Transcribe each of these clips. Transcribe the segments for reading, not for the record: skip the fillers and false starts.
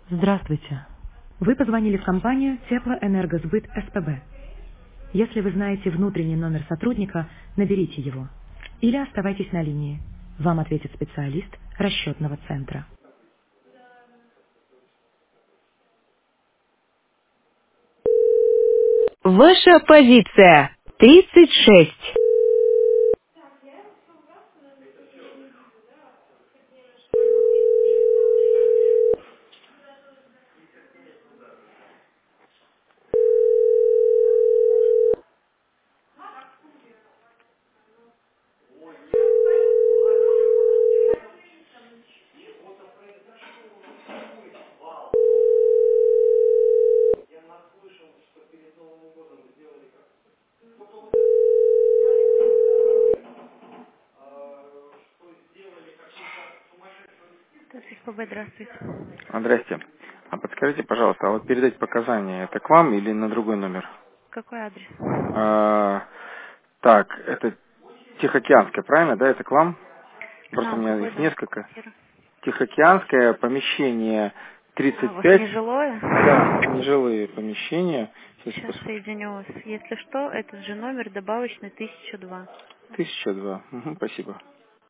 Здравствуйте. Вы позвонили в компанию Теплоэнергосбыт СПБ. Если вы знаете внутренний номер сотрудника, наберите его. Или оставайтесь на линии. Вам ответит специалист расчетного центра. Ваша позиция 36. СПБ, здравствуйте. Здрасте. А подскажите, пожалуйста, а вот передать показания, это к вам или на другой номер? Какой адрес? А, так, это Тихоокеанская, правильно, да, это к вам? К Просто у нам меня какой их дом несколько. квартира? Тихоокеанское, помещение А, у вас 35. нежилое? Да, нежилые помещения. Сейчас Сейчас посмотрю. соединю вас. Если что, этот же номер добавочный 1002. 1002. Мгм, спасибо.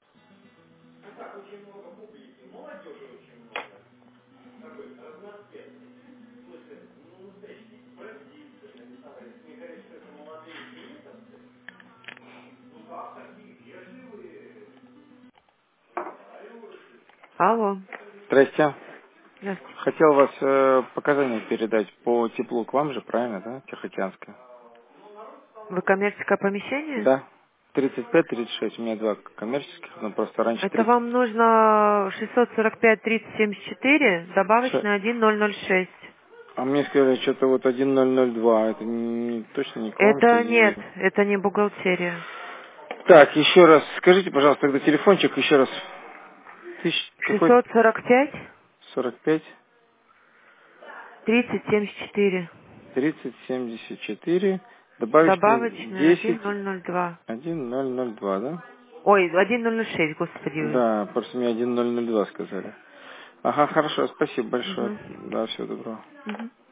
Алло. Здрасте. Здравствуйте. Хотел вас показания передать по теплу к вам же, правильно, да, Тихоокеанское? Вы коммерческое помещение? Да. 35-36. У меня два коммерческих, но просто раньше Это вам нужно 645-3074, 30. добавочный 1006. А мне сказали, что-то вот 1002. Это точно не к вам Это нет, соединили. это не бухгалтерия. Так, еще раз. Скажите, пожалуйста, тогда телефончик еще раз. Какой? 645 45 3074, 30 74. Добавочный добавочный 10 1002. 1002, да? Ой, 1006, господи. Да, просто мне 1002 сказали. Ага, хорошо, спасибо большое. Угу. Да, всего доброго. Угу.